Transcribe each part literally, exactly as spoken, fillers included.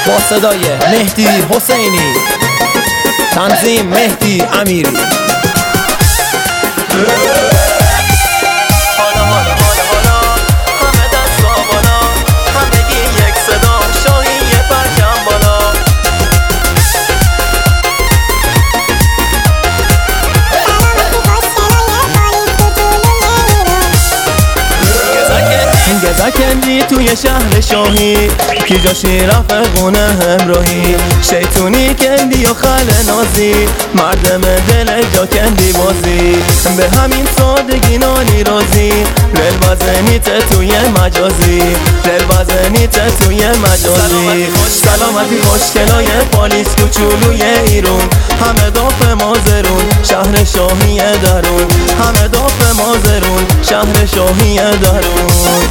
با صدای مهدی حسینی، تنظیم مهدی امیری. گزکندی توی شهر شاهی کی جاشی رفقونه همراهی، شیطونی کندی و خل نازی، مردم دل جا کندی بازی، به همین سادگی نانی رازی، ریل بزنیت توی مجازی، ریل بزنیت توی مجازی. سلامتی خوشگلای پالیس کوچولوی ایرون، همه داف مازرون شهر شاهی درون، همه داف مازرون شهر شاهی درون.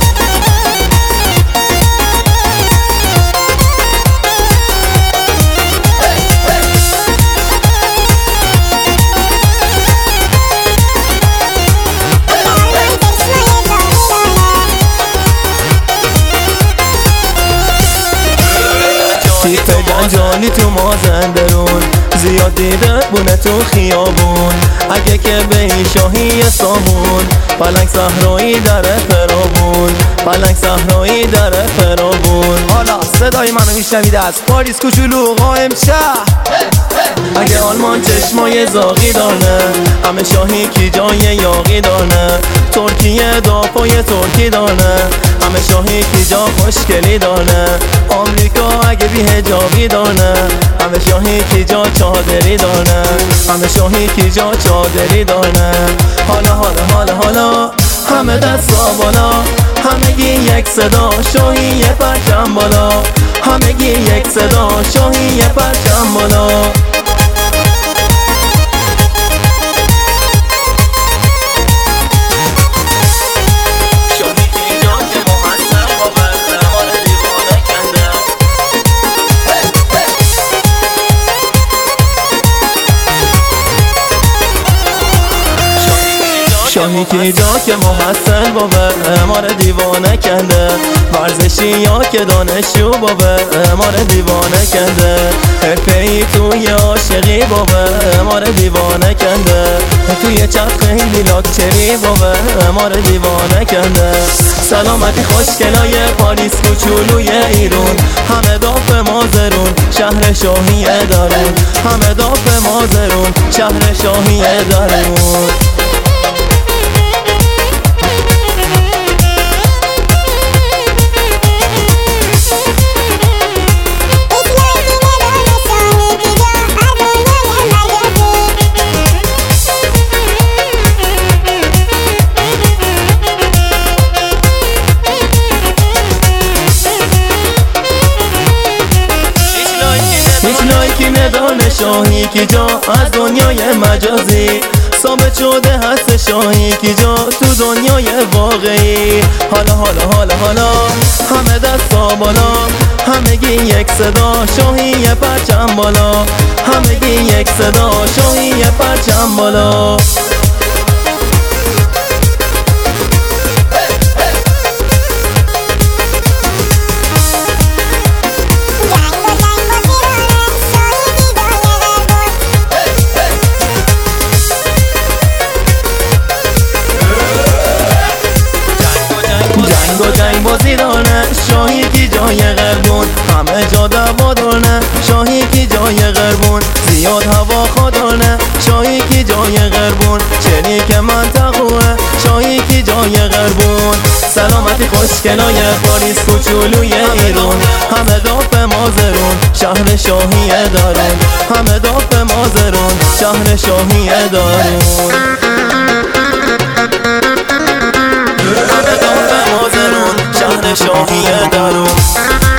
تیپ جنجالی تو مازندرون، زیاد دیده بونه تو خیابون، اگه که به این شاهی سامون، پلنگ صحرایی در فرابون، پلنگ صحرایی در فرابون. حالا صدای منو میشنوید از پاریس کوچولو قائم شهر. اگه آلمان چشمای زاغی دانه، همه شاهی کی جای یاقی دانه، ترکیه داپای ترکی دانه، همه شاهی کی جا خوشگلی دانه، آمریکا اگه بی حجابی دانه، همه شاهی کی جا چادری دانه، همه شاهی کی جا چادری دانه. حالا حالا حالا حالا همه دستا بالا، همگی یک صدا شاهی یه پرچم بالا، همگی یک صدا شاهی یه پرچم بالا. شاهی کی جا که محسن بابه ما رو دیوانه کنده، ورزشی یا که دانشجو بابه ما رو دیوانه کنده، حرفه‌ای توی عاشقی بابه ما رو دیوانه کنده، توی چت خیلی لاکچری بابه ما رو دیوانه کنده. سلامتی خوشگلای پاریس کوچولوی ایرون، همه داف مازرون شهر شاهی درون، همه داف مازرون شهر شاهی درون. لایکی ندانه شاهی کی جا از دنیای مجازی، ثابت شده هست شاهی کی جا تو دنیای واقعی. حالا حالا حالا حالا همه دستا بالا، همگی یک صدا شاهی یه پرچم بالا، همگی یک صدا شاهی یه پرچم بالا. جنگ بازی دانه شاهی کی جای غربون، همه جا دوا دانه شاهی کی جای غربون، زیاد هوا خودانه شاهی کی جای غربون، شریک منطقه شاهی کی جای غربون. سلامتی خوشگلای پاریس کوچولوی ایرون، همه داف مازرون شهر شاهی درون، همه داف مازرون شهر شاهی درون. شهر شاهی درون.